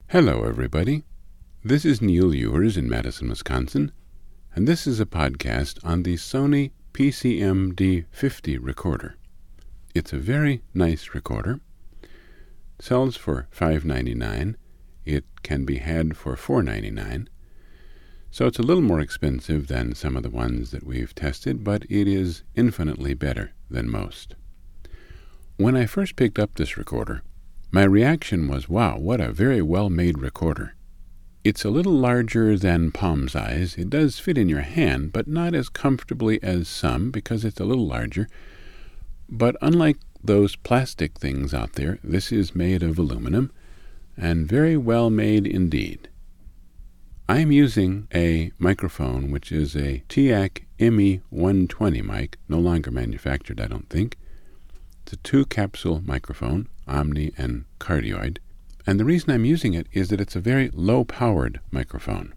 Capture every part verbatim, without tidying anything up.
Hello, everybody. This is Neil Ewers in Madison, Wisconsin, and this is a podcast on the Sony P C M D fifty recorder. It's a very nice recorder. Sells for five dollars and ninety-nine cents. It can be had for four dollars and ninety-nine cents. So it's a little more expensive than some of the ones that we've tested, but it is infinitely better than most. When I first picked up this recorder, my reaction was, wow, what a very well-made recorder. It's a little larger than palm size. It does fit in your hand, but not as comfortably as some because it's a little larger. But unlike those plastic things out there, this is made of aluminum, and very well made indeed. I'm using a microphone which is a T A C M E one twenty mic, no longer manufactured, I don't think. It's a two-capsule microphone, Omni and Cardioid, and the reason I'm using it is that it's a very low-powered microphone.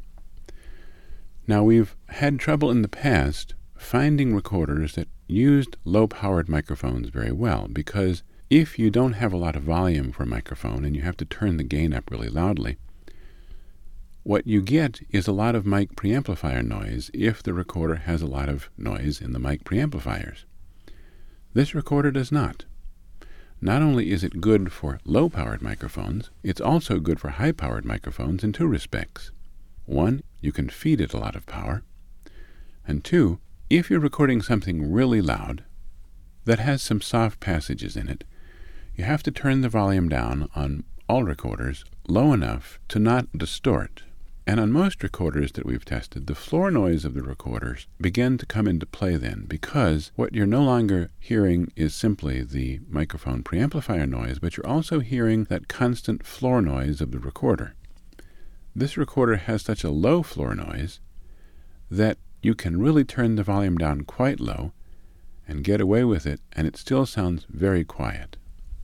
Now, we've had trouble in the past finding recorders that used low-powered microphones very well, because if you don't have a lot of volume for a microphone and you have to turn the gain up really loudly, what you get is a lot of mic preamplifier noise if the recorder has a lot of noise in the mic preamplifiers. This recorder does not. Not only is it good for low-powered microphones, it's also good for high-powered microphones in two respects. One, you can feed it a lot of power. And two, if you're recording something really loud that has some soft passages in it, you have to turn the volume down on all recorders low enough to not distort. And on most recorders that we've tested, the floor noise of the recorders begin to come into play then, because what you're no longer hearing is simply the microphone preamplifier noise, but you're also hearing that constant floor noise of the recorder. This recorder has such a low floor noise that you can really turn the volume down quite low and get away with it, and it still sounds very quiet.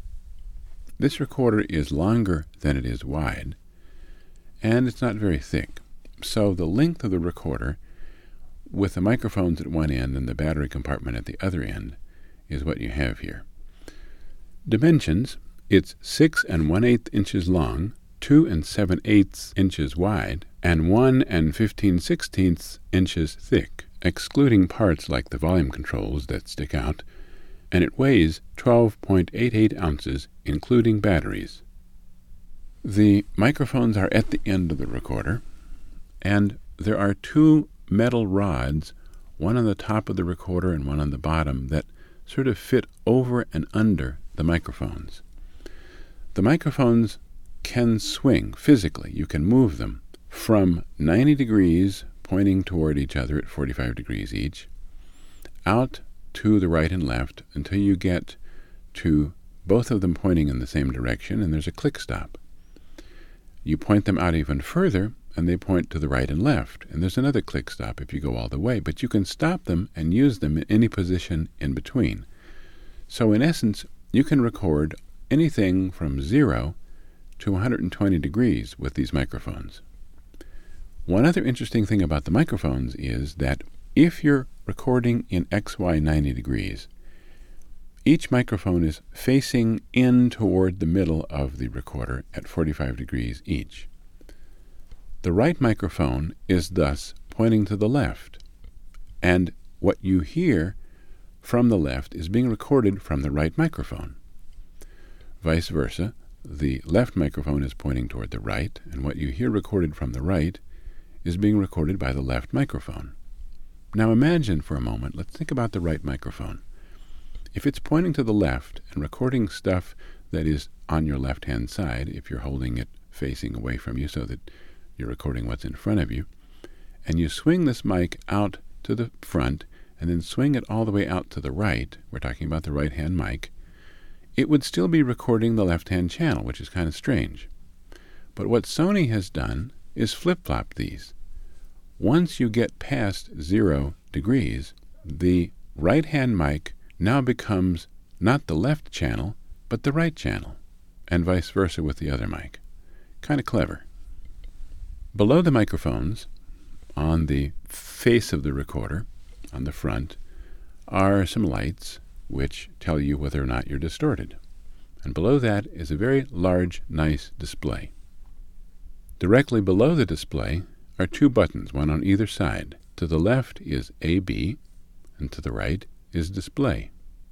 This recorder is longer than it is wide, and it's not very thick. So the length of the recorder, with the microphones at one end and the battery compartment at the other end, is what you have here. Dimensions, it's six and one-eighth inches long, two and seven-eighths inches wide, and one and fifteen sixteenths inches thick, excluding parts like the volume controls that stick out, and it weighs twelve point eight eight ounces, including batteries. The microphones are at the end of the recorder, and there are two metal rods, one on the top of the recorder and one on the bottom, that sort of fit over and under the microphones. The microphones can swing physically. You can move them from ninety degrees, pointing toward each other at forty-five degrees each, out to the right and left until you get to both of them pointing in the same direction, and there's a click stop. You point them out even further, and they point to the right and left, and there's another click stop if you go all the way, but you can stop them and use them in any position in between. So in essence, you can record anything from zero to one hundred twenty degrees with these microphones. One other interesting thing about the microphones is that if you're recording in X Y ninety degrees, each microphone is facing in toward the middle of the recorder at forty-five degrees each. The right microphone is thus pointing to the left, and what you hear from the left is being recorded from the right microphone. Vice versa, the left microphone is pointing toward the right, and what you hear recorded from the right is being recorded by the left microphone. Now imagine for a moment, let's think about the right microphone. If it's pointing to the left and recording stuff that is on your left-hand side, if you're holding it facing away from you so that you're recording what's in front of you, and you swing this mic out to the front and then swing it all the way out to the right, we're talking about the right-hand mic, it would still be recording the left-hand channel, which is kind of strange. But what Sony has done is flip-flop these. Once you get past zero degrees, the right-hand mic now becomes not the left channel, but the right channel, and vice versa with the other mic. Kind of clever. Below the microphones, on the face of the recorder, on the front, are some lights which tell you whether or not you're distorted. And below that is a very large, nice display. Directly below the display are two buttons, one on either side. To the left is A B, and to the right is Display.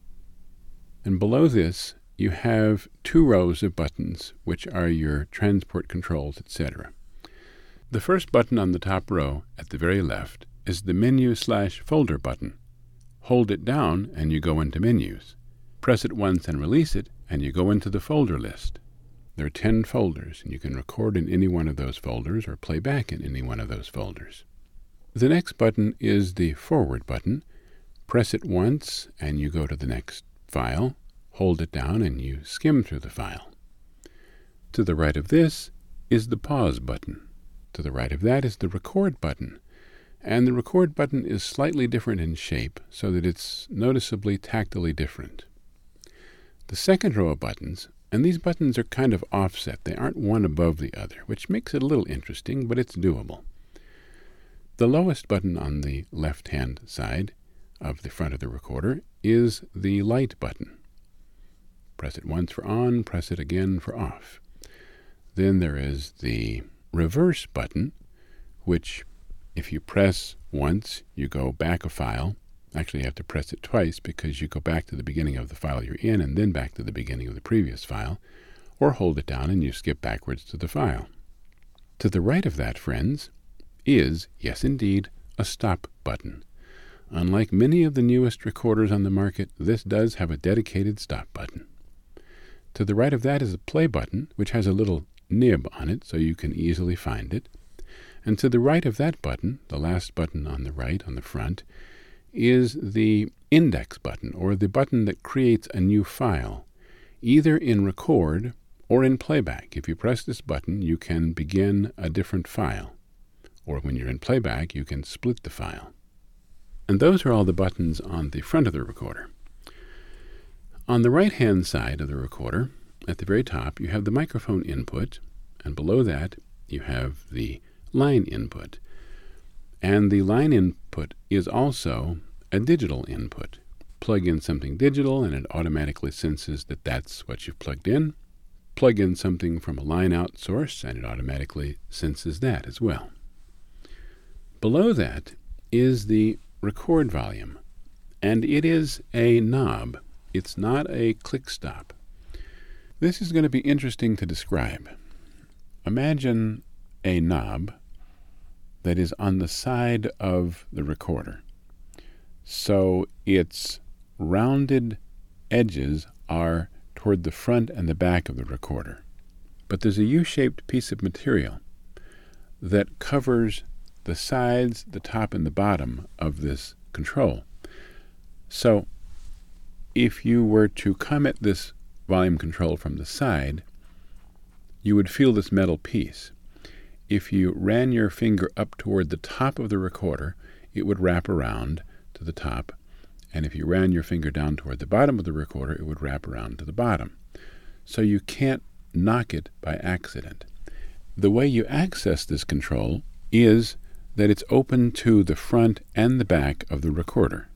And below this, you have two rows of buttons, which are your transport controls, et cetera. The first button on the top row, at the very left, is the Menu slash Folder button. Hold it down, and you go into Menus. Press it once and release it, and you go into the folder list. There are ten folders, and you can record in any one of those folders or play back in any one of those folders. The next button is the Forward button. Press it once, and you go to the next file. Hold it down, and you skim through the file. To the right of this is the Pause button. To the right of that is the Record button. And the Record button is slightly different in shape, so that it's noticeably tactily different. The second row of buttons, and these buttons are kind of offset. They aren't one above the other, which makes it a little interesting, but it's doable. The lowest button on the left-hand side of the front of the recorder is the Light button. Press it once for on, press it again for off. Then there is the Reverse button, which if you press once, you go back a file. Actually, you have to press it twice because you go back to the beginning of the file you're in and then back to the beginning of the previous file, or hold it down and you skip backwards to the file. To the right of that, friends, is, yes indeed, a Stop button. Unlike many of the newest recorders on the market, this does have a dedicated Stop button. To the right of that is a Play button, which has a little nib on it so you can easily find it. And to the right of that button, the last button on the right, on the front, is the Index button, or the button that creates a new file, either in Record or in Playback. If you press this button, you can begin a different file. Or when you're in Playback, you can split the file. And those are all the buttons on the front of the recorder. On the right-hand side of the recorder, at the very top, you have the microphone input, and below that, you have the line input. And the line input is also a digital input. Plug in something digital, and it automatically senses that that's what you've plugged in. Plug in something from a line-out source, and it automatically senses that as well. Below that is the Record volume, and it is a knob. It's not a click-stop. This is going to be interesting to describe. Imagine a knob that is on the side of the recorder. So its rounded edges are toward the front and the back of the recorder. But there's a U-shaped piece of material that covers the sides, the top, and the bottom of this control. So if you were to come at this volume control from the side, you would feel this metal piece. If you ran your finger up toward the top of the recorder, it would wrap around to the top, and if you ran your finger down toward the bottom of the recorder, it would wrap around to the bottom. So you can't knock it by accident. The way you access this control is that it's open to the front and the back of the recorder.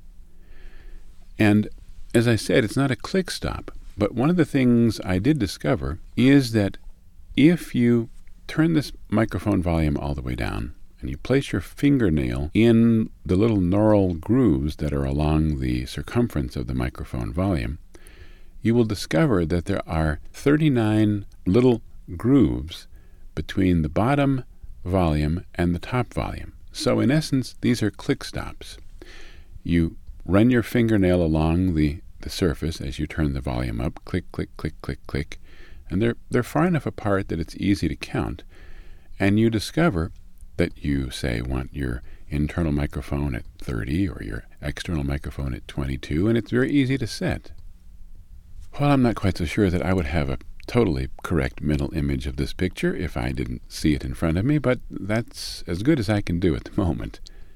And as I said, it's not a click stop. But one of the things I did discover is that if you turn this microphone volume all the way down and you place your fingernail in the little knurl grooves that are along the circumference of the microphone volume, you will discover that there are thirty-nine little grooves between the bottom volume and the top volume. So in essence, these are click stops. You run your fingernail along the the surface as you turn the volume up, click, click, click, click, click, and they're they're far enough apart that it's easy to count, and you discover that you, say, want your internal microphone at thirty or your external microphone at twenty-two, and it's very easy to set. Well, I'm not quite so sure that I would have a totally correct mental image of this picture if I didn't see it in front of me, but that's as good as I can do at the moment.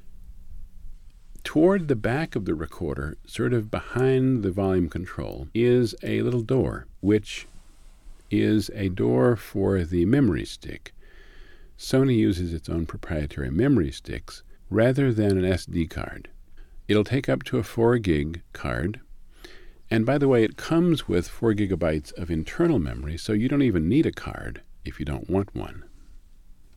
Toward the back of the recorder, sort of behind the volume control, is a little door, which is a door for the memory stick. Sony uses its own proprietary memory sticks rather than an S D card. It'll take up to a four gig card, and by the way, it comes with four gigabytes of internal memory, so you don't even need a card if you don't want one.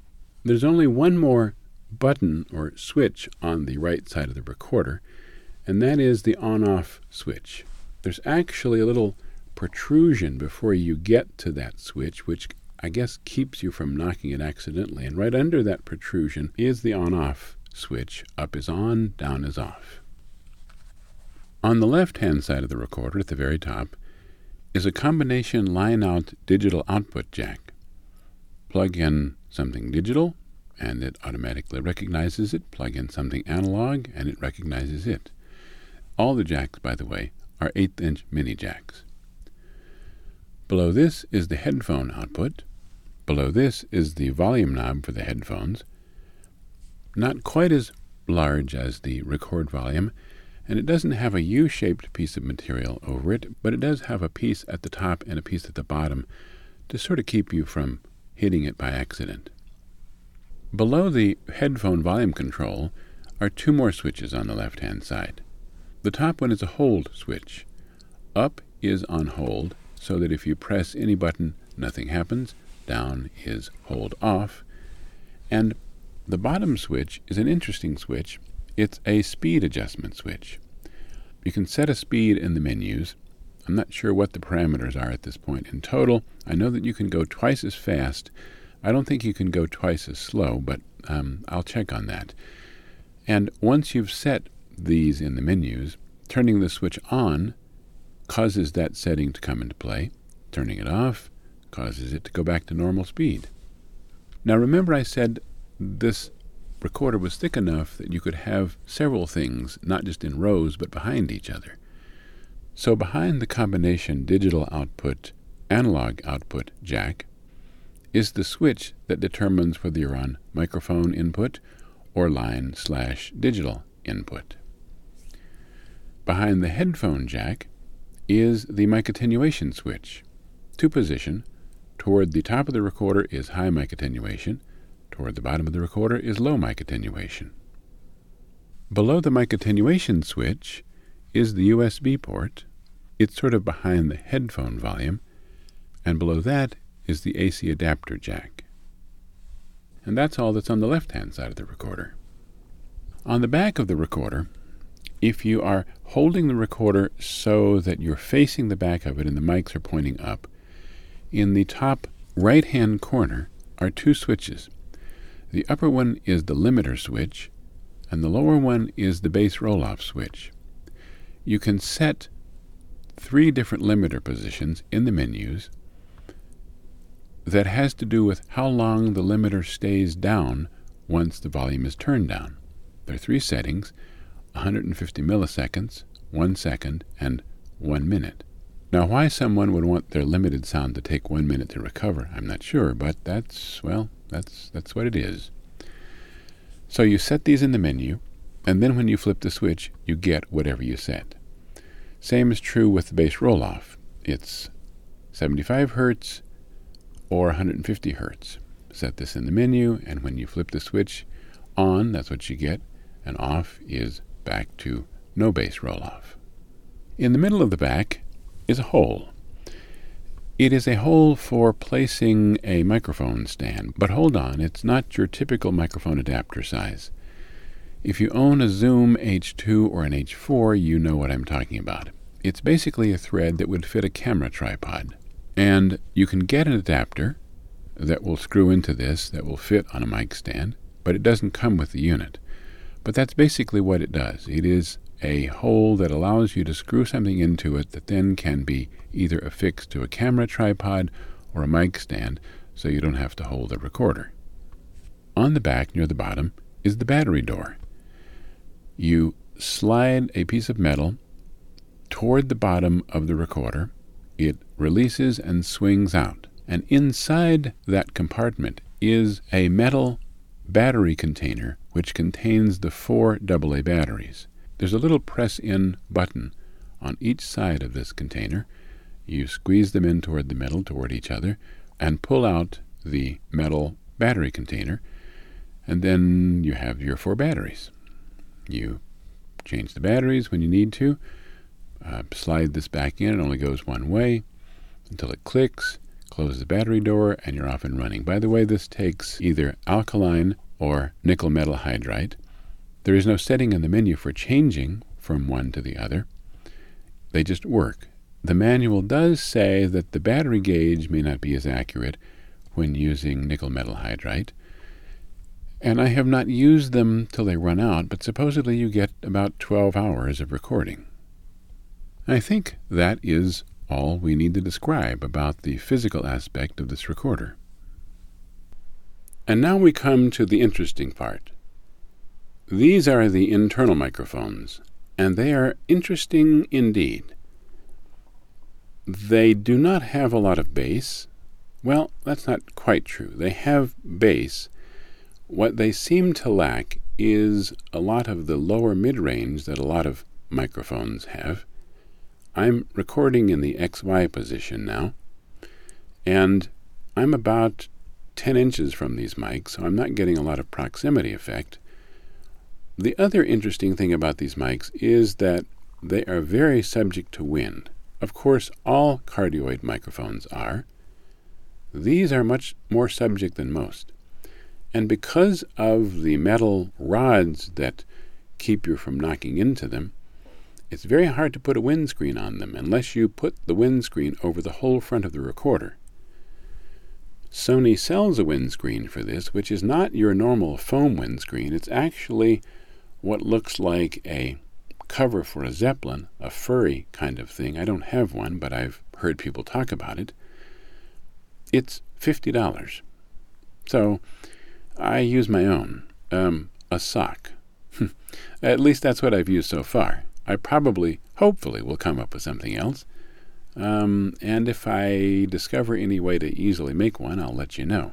There's only one more button or switch on the right side of the recorder, and that is the on-off switch. There's actually a little protrusion before you get to that switch, which I guess keeps you from knocking it accidentally. And right under that protrusion is the on-off switch. Up is on, down is off. On the left-hand side of the recorder at the very top is a combination line-out digital output jack. Plug in something digital, and it automatically recognizes it. Plug in something analog, and it recognizes it. All the jacks, by the way, are eighth inch mini jacks. Below this is the headphone output. Below this is the volume knob for the headphones. Not quite as large as the record volume, and it doesn't have a U-shaped piece of material over it, but it does have a piece at the top and a piece at the bottom to sort of keep you from hitting it by accident. Below the headphone volume control are two more switches on the left-hand side. The top one is a hold switch. Up is on hold, so that if you press any button, nothing happens. Down is hold off. And the bottom switch is an interesting switch. It's a speed adjustment switch. You can set a speed in the menus. I'm not sure what the parameters are at this point in total. I know that you can go twice as fast. I don't think you can go twice as slow, but um, I'll check on that. And once you've set these in the menus, turning the switch on causes that setting to come into play. Turning it off causes it to go back to normal speed. Now remember I said this recorder was thick enough that you could have several things, not just in rows, but behind each other. So behind the combination digital output, analog output jack is the switch that determines whether you're on microphone input or line slash digital input. Behind the headphone jack is the mic attenuation switch. To position, toward the top of the recorder is high mic attenuation, toward the bottom of the recorder is low mic attenuation. Below the mic attenuation switch is the U S B port. It's sort of behind the headphone volume, and below that is the A C adapter jack. And that's all that's on the left-hand side of the recorder. On the back of the recorder, if you are holding the recorder so that you're facing the back of it and the mics are pointing up, in the top right-hand corner are two switches. The upper one is the limiter switch, and the lower one is the bass roll-off switch. You can set three different limiter positions in the menus. That has to do with how long the limiter stays down once the volume is turned down. There are three settings: one hundred fifty milliseconds, one second, and one minute. Now, why someone would want their limited sound to take one minute to recover, I'm not sure, but that's, well, that's that's what it is. So you set these in the menu, and then when you flip the switch, you get whatever you set. Same is true with the bass roll-off. It's seventy-five hertz or one hundred fifty hertz. Set this in the menu, and when you flip the switch on, that's what you get, and off is back to no bass roll-off. In the middle of the back is a hole. It is a hole for placing a microphone stand, but hold on, it's not your typical microphone adapter size. If you own a Zoom H two or an H four, you know what I'm talking about. It's basically a thread that would fit a camera tripod. And you can get an adapter that will screw into this that will fit on a mic stand, but it doesn't come with the unit. But that's basically what it does. It is a hole that allows you to screw something into it that then can be either affixed to a camera tripod or a mic stand, so you don't have to hold the recorder. On the back, near the bottom, is the battery door. You slide a piece of metal toward the bottom of the recorder. It releases and swings out. And inside that compartment is a metal battery container which contains the four double A batteries. There's a little press-in button on each side of this container. You squeeze them in toward the metal, toward each other, and pull out the metal battery container, and then you have your four batteries. You change the batteries when you need to. Uh, slide this back in. It only goes one way until it clicks. close the battery door, and you're off and running. By the way, this takes either alkaline or nickel metal hydride. There is no setting in the menu for changing from one to the other. They just work. The manual does say that the battery gauge may not be as accurate when using nickel metal hydride, and I have not used them till they run out, but supposedly you get about twelve hours of recording. I think that is all we need to describe about the physical aspect of this recorder. And now we come to the interesting part. These are the internal microphones, and they are interesting indeed. They do not have a lot of bass. Well, that's not quite true. They have bass. What they seem to lack is a lot of the lower mid-range that a lot of microphones have. I'm recording in the X Y position now, and I'm about ten inches from these mics, so I'm not getting a lot of proximity effect. The other interesting thing about these mics is that they are very subject to wind. Of course, all cardioid microphones are. These are much more subject than most. And because of the metal rods that keep you from knocking into them, it's very hard to put a windscreen on them unless you put the windscreen over the whole front of the recorder. Sony sells a windscreen for this, which is not your normal foam windscreen. It's actually what looks like a cover for a Zeppelin, a furry kind of thing. I don't have one, but I've heard people talk about it. It's fifty dollars. So I use my own, um, a sock. At least that's what I've used so far. I probably, hopefully, will come up with something else. Um, and if I discover any way to easily make one, I'll let you know.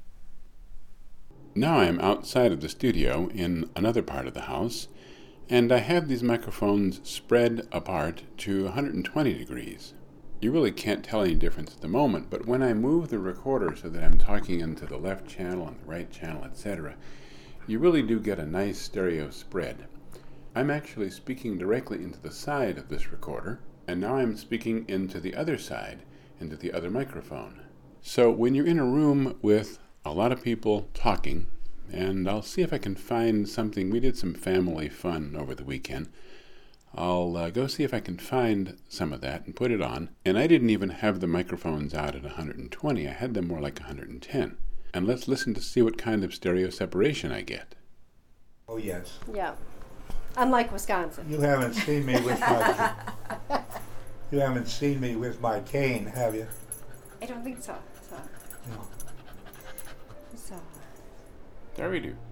Now I am outside of the studio in another part of the house, and I have these microphones spread apart to one hundred twenty degrees. You really can't tell any difference at the moment, but when I move the recorder so that I'm talking into the left channel and the right channel, et cetera, you really do get a nice stereo spread. I'm actually speaking directly into the side of this recorder, and now I'm speaking into the other side, into the other microphone. So when you're in a room with a lot of people talking, and I'll see if I can find something. We did some family fun over the weekend. I'll uh, go see if I can find some of that and put it on. And I didn't even have the microphones out at one hundred twenty. I had them more like one hundred ten. And let's listen to see what kind of stereo separation I get. Oh, yes. Yeah. Unlike Wisconsin. You haven't seen me with my you haven't seen me with my cane, have you? I don't think so. So. No. So. There we do.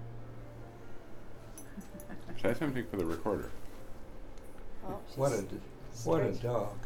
Try something for the recorder. Oh, What a what a dog.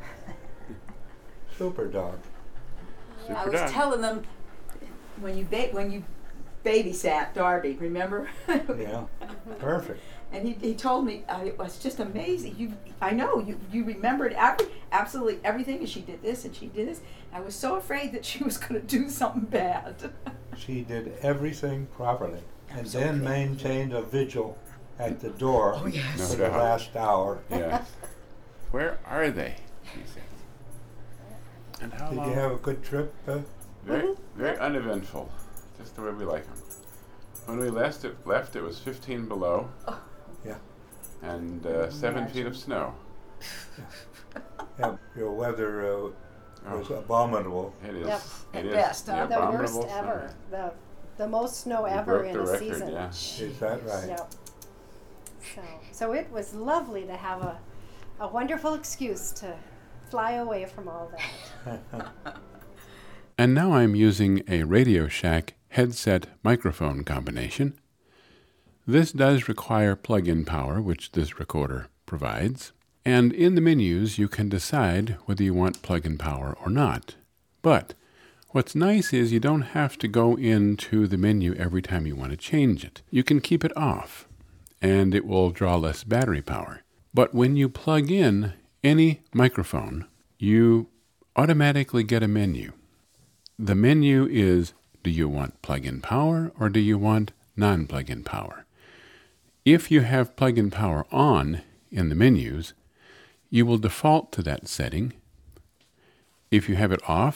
Super dog. Super I was dog. telling them when you ba- when you babysat Darby, remember? Yeah. Perfect. And he, he told me uh, it was just amazing. You, I know you you remembered every, absolutely everything, and she did this and she did this. I was so afraid that she was going to do something bad. She did everything properly, and so then grateful. maintained a vigil at the door Oh, yes. No for the doubt. last hour. Yes. Where are they? He said. And how Did long? you have a good trip? Uh, Very, very uneventful. Just the way we like them. When we last it, left, it was fifteen below. Yeah. And uh, seven feet of snow. yeah, your weather uh, was Oh, abominable. it is. Yep. It At is best, the huh? the worst abominable ever. snow. The the most snow We ever broke in the a record, season. yeah. Is that right? Yep. So so it was lovely to have a a wonderful excuse to fly away from all that. And now I'm using a Radio Shack headset microphone combination. This does require plug-in power, which this recorder provides. And in the menus, you can decide whether you want plug-in power or not. But what's nice is you don't have to go into the menu every time you want to change it. You can keep it off, and it will draw less battery power. But when you plug in any microphone, you automatically get a menu. The menu is, do you want plug-in power or do you want non-plug-in power? If you have plug-in power on in the menus, you will default to that setting. If you have it off,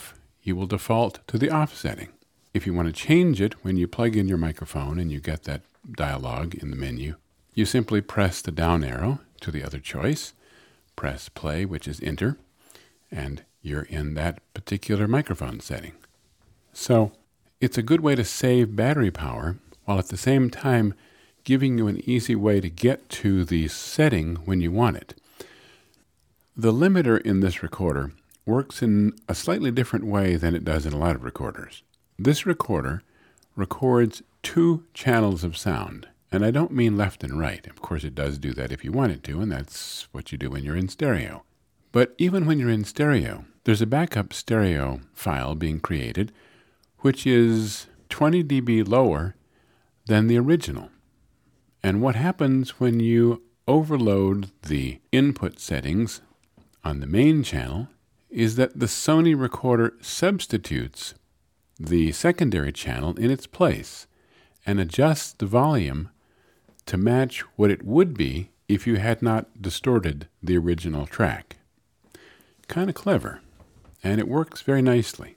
you will default to the off setting. If you want to change it when you plug in your microphone and you get that dialog in the menu, you simply press the down arrow to the other choice, press play, which is enter, and you're in that particular microphone setting. So it's a good way to save battery power while at the same time giving you an easy way to get to the setting when you want it. The limiter in this recorder works in a slightly different way than it does in a lot of recorders. This recorder records two channels of sound, and I don't mean left and right. Of course, it does do that if you want it to, and that's what you do when you're in stereo. But even when you're in stereo, there's a backup stereo file being created, which is twenty decibels lower than the original. And what happens when you overload the input settings on the main channel is that the Sony recorder substitutes the secondary channel in its place and adjusts the volume to match what it would be if you had not distorted the original track. Kind of clever, and it works very nicely.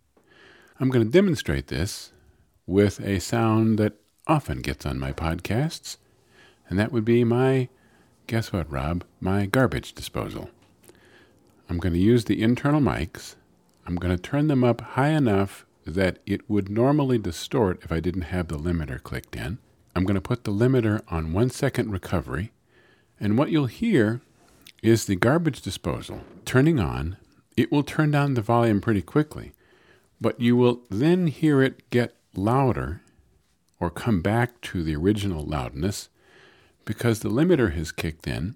I'm going to demonstrate this with a sound that often gets on my podcasts, and that would be my, guess what, Rob, my garbage disposal. I'm going to use the internal mics. I'm going to turn them up high enough that it would normally distort if I didn't have the limiter clicked in. I'm going to put the limiter on one second recovery, and what you'll hear is the garbage disposal turning on. It will turn down the volume pretty quickly, but you will then hear it get louder or come back to the original loudness because the limiter has kicked in,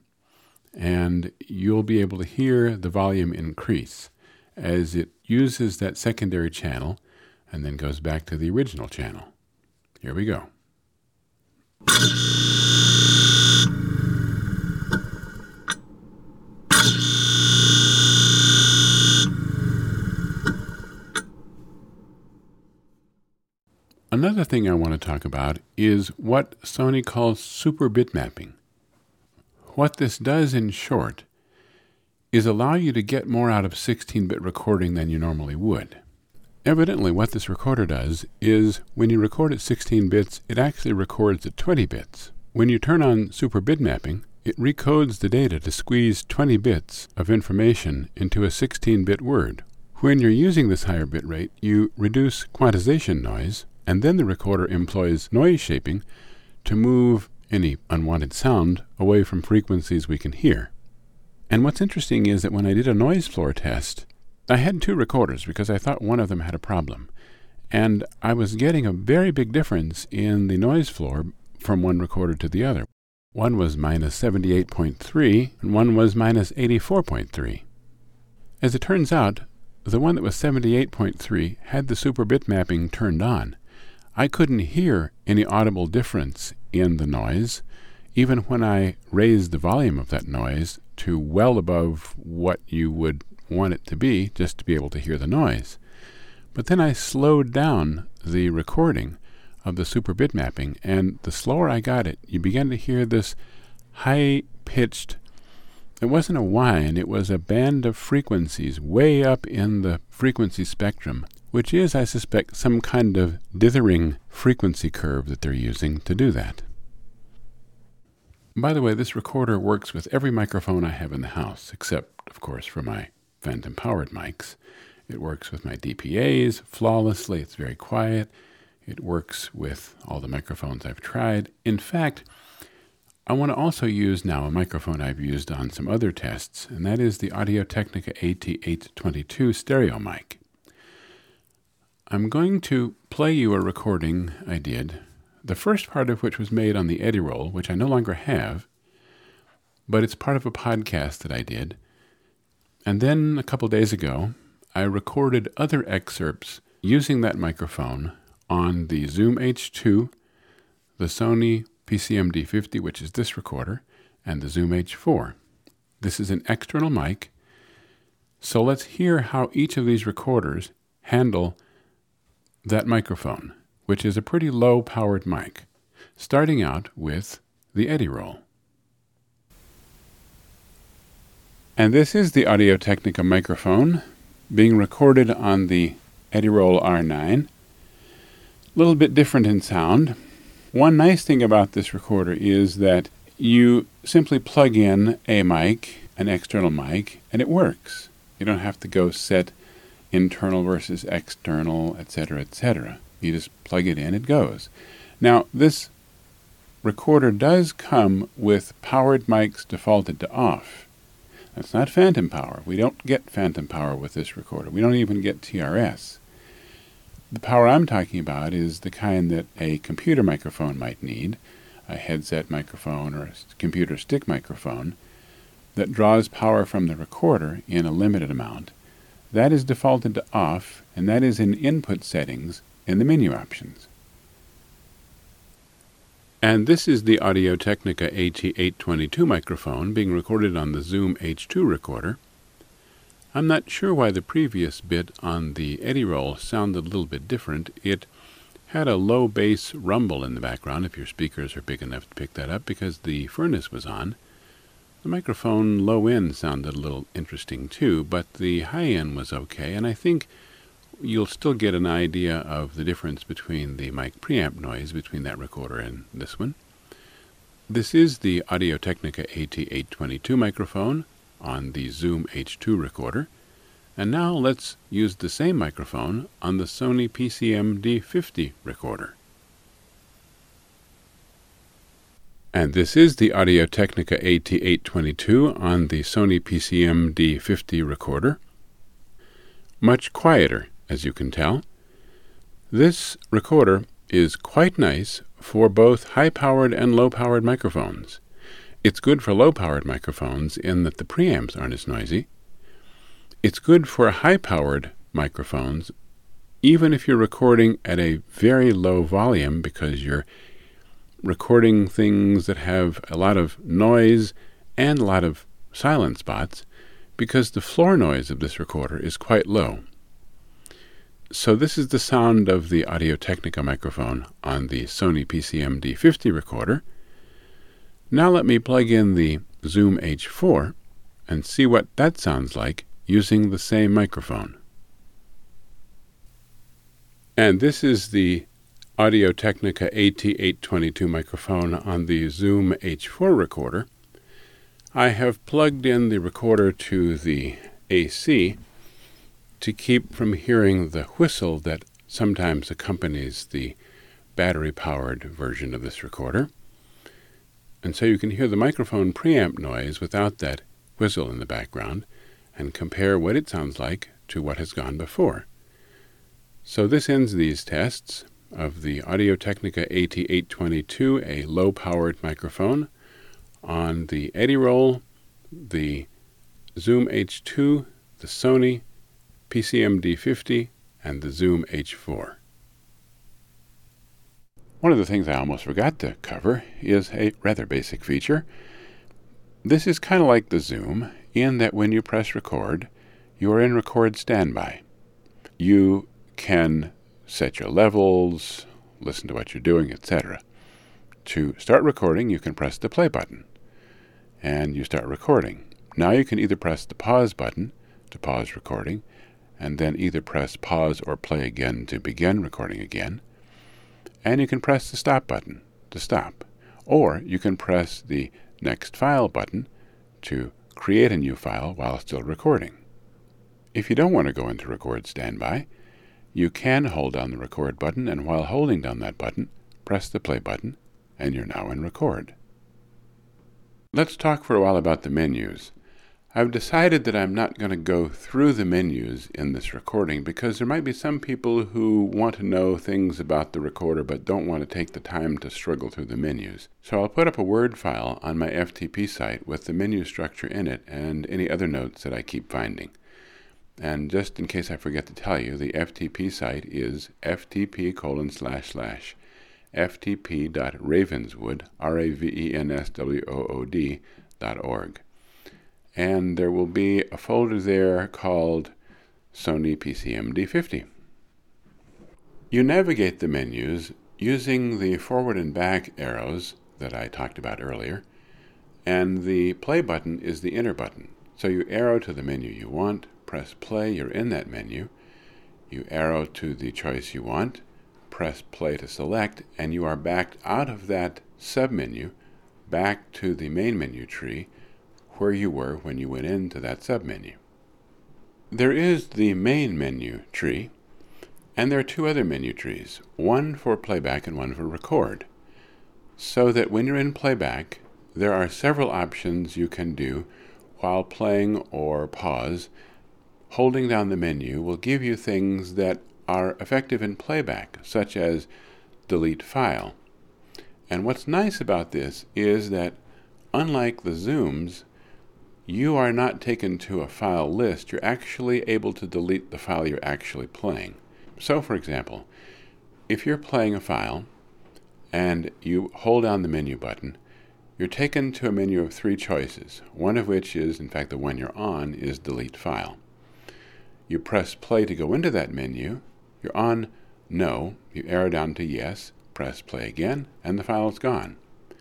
and you'll be able to hear the volume increase as it uses that secondary channel and then goes back to the original channel. Here we go. Another thing I want to talk about is what Sony calls super bit mapping. What this does in short is allow you to get more out of sixteen-bit recording than you normally would. Evidently, what this recorder does is when you record at sixteen bits, it actually records at twenty bits. When you turn on super bit mapping, it recodes the data to squeeze twenty bits of information into a sixteen-bit word. When you're using this higher bit rate, you reduce quantization noise, and then the recorder employs noise shaping to move any unwanted sound away from frequencies we can hear. And what's interesting is that when I did a noise floor test, I had two recorders because I thought one of them had a problem. And I was getting a very big difference in the noise floor from one recorder to the other. One was minus seventy-eight point three, and one was minus eighty-four point three. As it turns out, the one that was seventy-eight point three had the super bit mapping turned on. I couldn't hear any audible difference in the noise, even when I raised the volume of that noise to well above what you would want it to be just to be able to hear the noise. But then I slowed down the recording of the super bit mapping, and the slower I got it, you began to hear this high-pitched, it wasn't a whine, it was a band of frequencies way up in the frequency spectrum, which is, I suspect, some kind of dithering frequency curve that they're using to do that. By the way, this recorder works with every microphone I have in the house, except, of course, for my phantom-powered mics. It works with my D P As flawlessly. It's very quiet. It works with all the microphones I've tried. In fact, I want to also use now a microphone I've used on some other tests, and that is the Audio-Technica A T eight twenty-two stereo mic. I'm going to play you a recording I did, the first part of which was made on the Edirol, which I no longer have, but it's part of a podcast that I did. And then a couple days ago, I recorded other excerpts using that microphone on the Zoom H two, the Sony P C M D fifty, which is this recorder, and the Zoom H four. This is an external mic, so let's hear how each of these recorders handle that microphone, which is a pretty low-powered mic, starting out with the Edirol. And this is the Audio-Technica microphone being recorded on the Edirol R nine. A little bit different in sound. One nice thing about this recorder is that you simply plug in a mic, an external mic, and it works. You don't have to go set internal versus external, et cetera, et cetera. You just plug it in, it goes. Now, this recorder does come with powered mics defaulted to off. That's not phantom power. We don't get phantom power with this recorder. We don't even get T R S. The power I'm talking about is the kind that a computer microphone might need, a headset microphone or a computer stick microphone, that draws power from the recorder in a limited amount. That is defaulted to off, and that is in input settings in the menu options. And this is the Audio-Technica A T eight twenty-two microphone being recorded on the Zoom H two recorder. I'm not sure why the previous bit on the Edirol sounded a little bit different. It had a low bass rumble in the background, if your speakers are big enough to pick that up, because the furnace was on. The microphone low end sounded a little interesting too, but the high end was okay, and I think you'll still get an idea of the difference between the mic preamp noise between that recorder and this one. This is the Audio-Technica A T eight twenty-two microphone on the Zoom H two recorder, and now let's use the same microphone on the Sony P C M D fifty recorder. And this is the Audio-Technica A T eight twenty-two on the Sony P C M D fifty recorder. Much quieter, as you can tell. This recorder is quite nice for both high-powered and low-powered microphones. It's good for low-powered microphones in that the preamps aren't as noisy. It's good for high-powered microphones, even if you're recording at a very low volume because you're recording things that have a lot of noise and a lot of silent spots, because the floor noise of this recorder is quite low. So this is the sound of the Audio-Technica microphone on the Sony P C M D fifty recorder. Now let me plug in the Zoom H four and see what that sounds like using the same microphone. And this is the Audio-Technica A T eight twenty-two microphone on the Zoom H four recorder. I have plugged in the recorder to the A C to keep from hearing the whistle that sometimes accompanies the battery-powered version of this recorder. And so you can hear the microphone preamp noise without that whistle in the background and compare what it sounds like to what has gone before. So this ends these tests of the Audio-Technica A T eight twenty-two, a low-powered microphone, on the Edirol, the Zoom H two, the Sony P C M D fifty, and the Zoom H four. One of the things I almost forgot to cover is a rather basic feature. This is kind of like the Zoom in that when you press record, you are in record standby. You can set your levels, listen to what you're doing, et cetera. To start recording, you can press the play button, and you start recording. Now you can either press the pause button to pause recording, and then either press pause or play again to begin recording again. And you can press the stop button to stop. Or you can press the next file button to create a new file while still recording. If you don't want to go into record standby, you can hold down the record button, and while holding down that button, press the play button, and you're now in record. Let's talk for a while about the menus. I've decided that I'm not going to go through the menus in this recording because there might be some people who want to know things about the recorder but don't want to take the time to struggle through the menus. So I'll put up a Word file on my F T P site with the menu structure in it and any other notes that I keep finding. And just in case I forget to tell you, the F T P site is ftp colon slash slash ftp.ravenswood, R A V E N S W O O D, dot org. And there will be a folder there called Sony P C M D fifty. You navigate the menus using the forward and back arrows that I talked about earlier, and the play button is the enter button. So you arrow to the menu you want, press play, you're in that menu. You arrow to the choice you want, press play to select, and you are backed out of that submenu back to the main menu tree where you were when you went into that submenu. There is the main menu tree, and there are two other menu trees, one for playback and one for record, so that when you're in playback, there are several options you can do while playing or pause. Holding down the menu will give you things that are effective in playback, such as delete file. And what's nice about this is that, unlike the zooms, you are not taken to a file list. You're actually able to delete the file you're actually playing. So, for example, if you're playing a file and you hold down the menu button, you're taken to a menu of three choices, one of which is, in fact, the one you're on, is delete file. You press play to go into that menu. You're on no. You arrow down to yes, press play again, and the file is gone.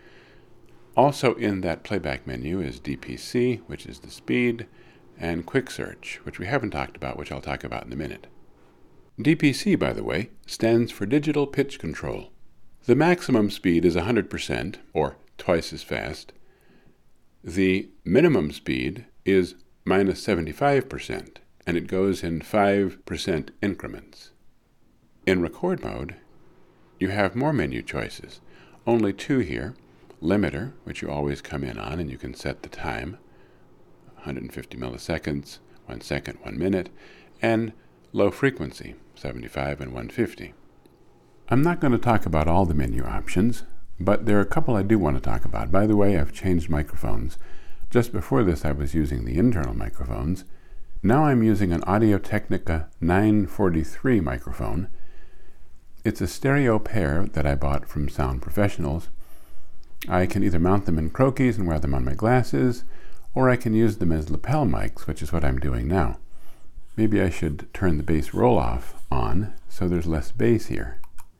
Also in that playback menu is D P C, which is the speed, and quick search, which we haven't talked about, which I'll talk about in a minute. D P C, by the way, stands for digital pitch control. The maximum speed is one hundred percent, or twice as fast. The minimum speed is minus seventy-five percent, and it goes in five percent increments. In record mode, you have more menu choices. Only two here. Limiter, which you always come in on, and you can set the time, one hundred fifty milliseconds, one second, one minute, and low frequency, seventy-five and one hundred fifty. I'm not going to talk about all the menu options, but there are a couple I do want to talk about. By the way, I've changed microphones. Just before this, I was using the internal microphones. Now I'm using an Audio-Technica nine forty-three microphone. It's a stereo pair that I bought from Sound Professionals. I can either mount them in croquis and wear them on my glasses, or I can use them as lapel mics, which is what I'm doing now. Maybe I should turn the bass roll-off on so there's less bass here.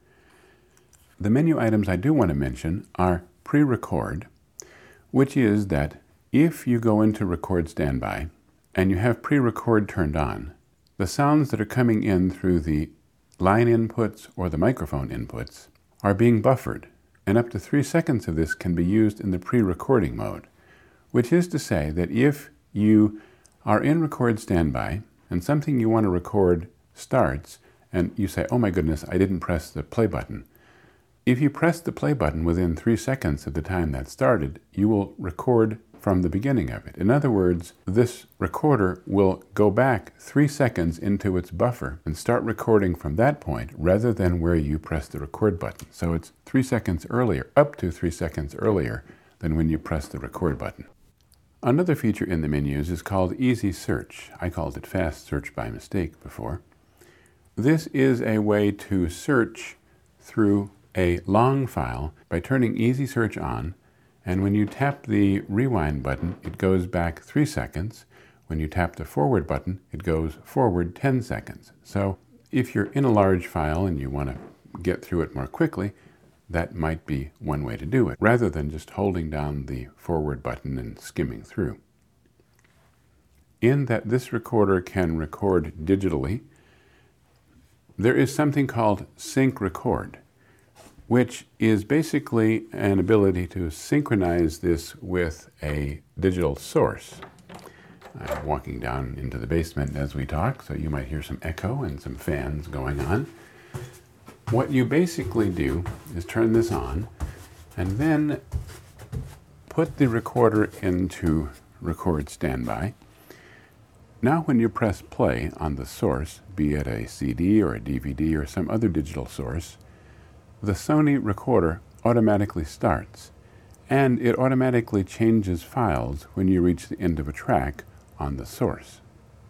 The menu items I do want to mention are pre-record, which is that if you go into record standby and you have pre-record turned on, the sounds that are coming in through the line inputs or the microphone inputs are being buffered, and up to three seconds of this can be used in the pre-recording mode, which is to say that if you are in record standby and something you want to record starts and you say, oh my goodness, I didn't press the play button. If you press the play button within three seconds of the time that started, you will record from the beginning of it. In other words, this recorder will go back three seconds into its buffer and start recording from that point rather than where you press the record button. So it's three seconds earlier, up to three seconds earlier than when you press the record button. Another feature in the menus is called Easy Search. I called it Fast Search by mistake before. This is a way to search through a long file by turning Easy Search on, and when you tap the rewind button, it goes back three seconds. When you tap the forward button, it goes forward ten seconds. So if you're in a large file and you want to get through it more quickly, that might be one way to do it, rather than just holding down the forward button and skimming through. In that this recorder can record digitally, there is something called Sync Record, which is basically an ability to synchronize this with a digital source. I'm walking down into the basement as we talk, so you might hear some echo and some fans going on. What you basically do is turn this on and then put the recorder into record standby. Now when you press play on the source, be it a C D or a D V D or some other digital source, the Sony recorder automatically starts, and it automatically changes files when you reach the end of a track on the source.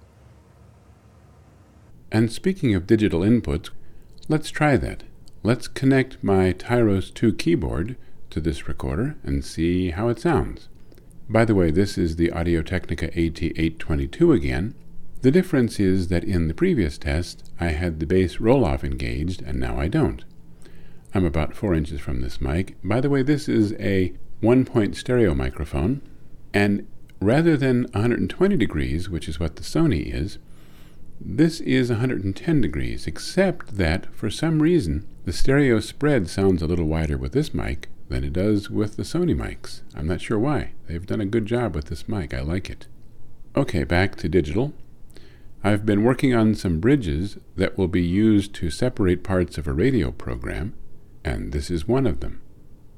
And speaking of digital inputs, let's try that. Let's connect my Tyros two keyboard to this recorder and see how it sounds. By the way, this is the Audio-Technica A T eight twenty-two again. The difference is that in the previous test, I had the bass roll-off engaged, and now I don't. I'm about four inches from this mic. By the way, this is a one-point stereo microphone, and rather than one hundred twenty degrees, which is what the Sony is, This is one hundred ten degrees, except that, for some reason, the stereo spread sounds a little wider with this mic than it does with the Sony mics. I'm not sure why. They've done a good job with this mic. I like it. Okay, back to digital. I've been working on some bridges that will be used to separate parts of a radio program, and this is one of them.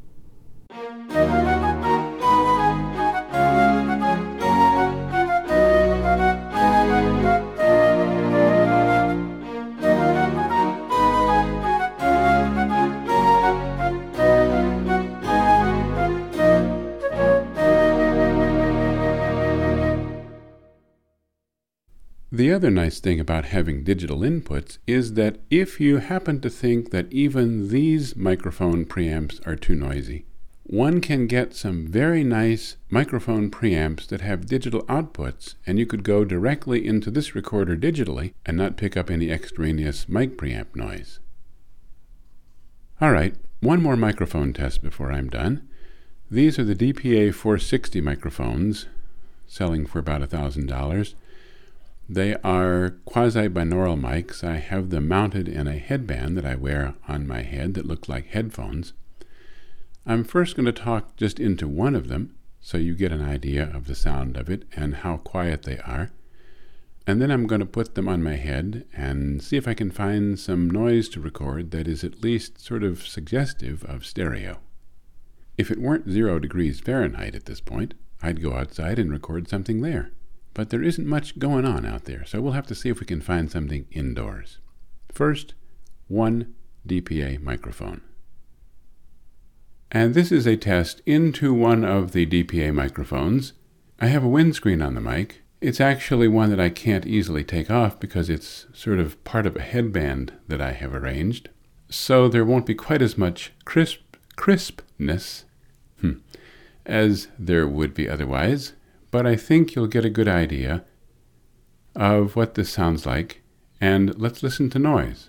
The other nice thing about having digital inputs is that if you happen to think that even these microphone preamps are too noisy, one can get some very nice microphone preamps that have digital outputs, and you could go directly into this recorder digitally and not pick up any extraneous mic preamp noise. All right, one more microphone test before I'm done. These are the D P A four sixty microphones, selling for about one thousand dollars. They are quasi-binaural mics. I have them mounted in a headband that I wear on my head that look like headphones. I'm first going to talk just into one of them so you get an idea of the sound of it and how quiet they are. And then I'm going to put them on my head and see if I can find some noise to record that is at least sort of suggestive of stereo. If it weren't zero degrees Fahrenheit at this point, I'd go outside and record something there. But there isn't much going on out there, so we'll have to see if we can find something indoors. First, one D P A microphone. And this is a test into one of the D P A microphones. I have a windscreen on the mic. It's actually one that I can't easily take off because it's sort of part of a headband that I have arranged. So there won't be quite as much crisp crispness hmm, as there would be otherwise. But I think you'll get a good idea of what this sounds like, and let's listen to noise.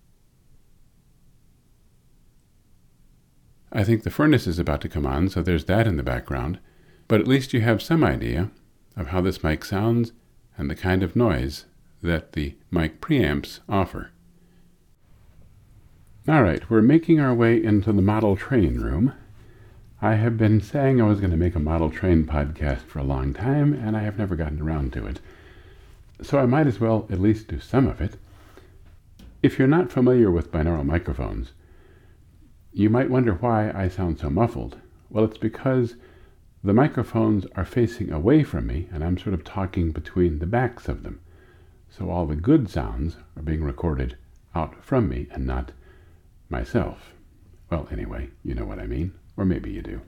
I think the furnace is about to come on, so there's that in the background, but at least you have some idea of how this mic sounds and the kind of noise that the mic preamps offer. All right, we're making our way into the model train room. I have been saying I was going to make a model train podcast for a long time, and I have never gotten around to it. So I might as well at least do some of it. If you're not familiar with binaural microphones, you might wonder why I sound so muffled. Well, it's because the microphones are facing away from me, and I'm sort of talking between the backs of them. So all the good sounds are being recorded out from me and not myself. Well, anyway, you know what I mean. Or maybe you do.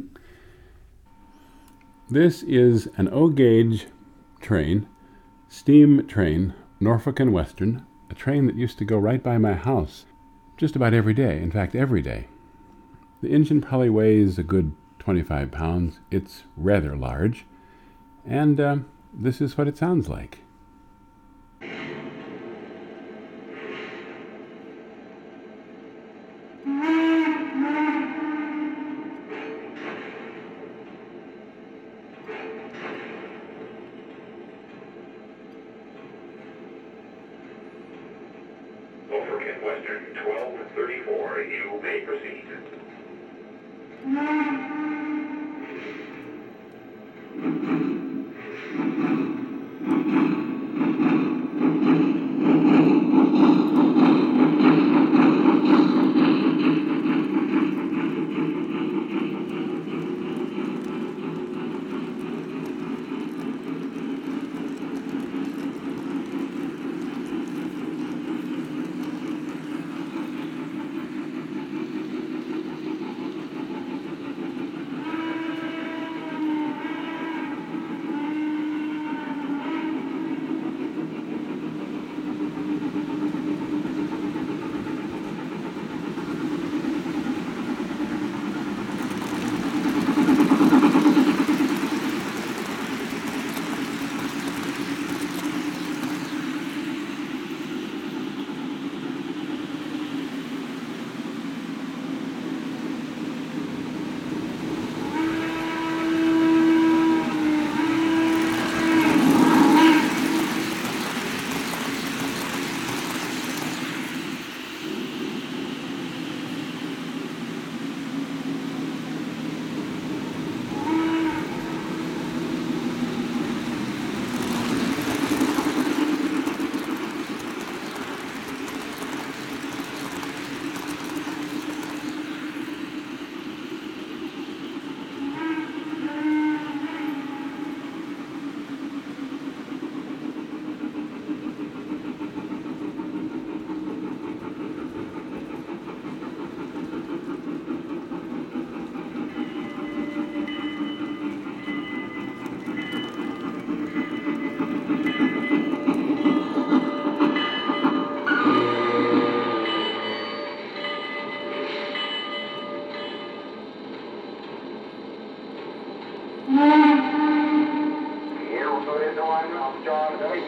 This is an O-gauge train, steam train, Norfolk and Western, a train that used to go right by my house just about every day, in fact every day. The engine probably weighs a good twenty-five pounds. It's rather large, and uh, this is what it sounds like. Norfolk and Western, twelve thirty-four, you may proceed. Here we'll go into alignment. I'm John. Ready?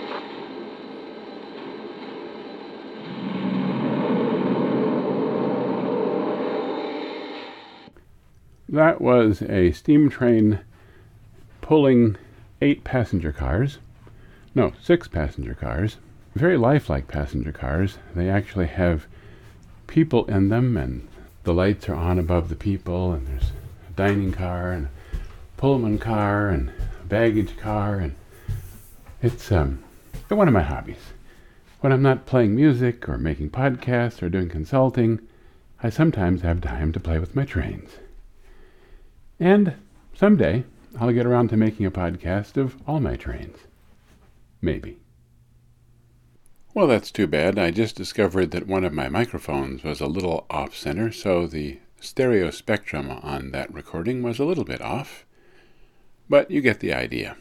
That was a steam train pulling eight passenger cars. No, six passenger cars. Very lifelike passenger cars. They actually have people in them, and the lights are on above the people, and there's a dining car and a Pullman car and a baggage car, and it's um one of my hobbies. When I'm not playing music or making podcasts or doing consulting, I sometimes have time to play with my trains. And someday I'll get around to making a podcast of all my trains. Maybe. Well, that's too bad. I just discovered that one of my microphones was a little off-center, so the stereo spectrum on that recording was a little bit off. But you get the idea.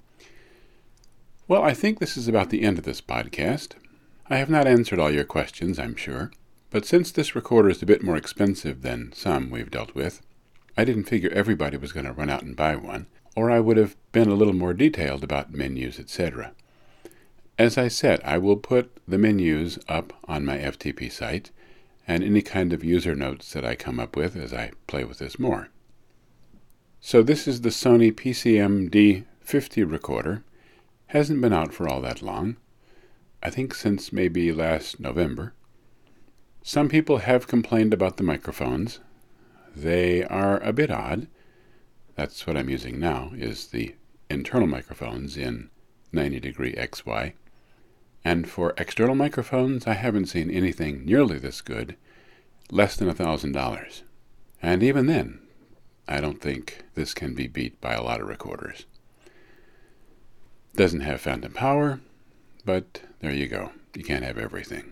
Well, I think this is about the end of this podcast. I have not answered all your questions, I'm sure, but since this recorder is a bit more expensive than some we've dealt with, I didn't figure everybody was going to run out and buy one, or I would have been a little more detailed about menus, et cetera. As I said, I will put the menus up on my F T P site, and any kind of user notes that I come up with as I play with this more. So this is the Sony P C M D fifty recorder. Hasn't been out for all that long. I think since maybe last November. Some people have complained about the microphones. They are a bit odd. That's what I'm using now, is the internal microphones in ninety degree X Y. And for external microphones, I haven't seen anything nearly this good, less than a thousand dollars. And even then, I don't think this can be beat by a lot of recorders. Doesn't have phantom power, but there you go. You can't have everything.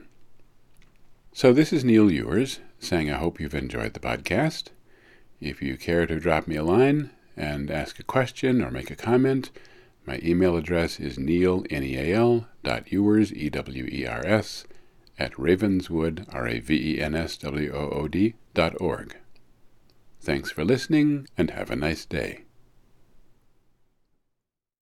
So this is Neil Ewers saying I hope you've enjoyed the podcast. If you care to drop me a line and ask a question or make a comment, my email address is neil, N E A L, dot Ewers, E W E R S, at ravenswood, R A V E N S W O O D, dot org. Thanks for listening, and have a nice day.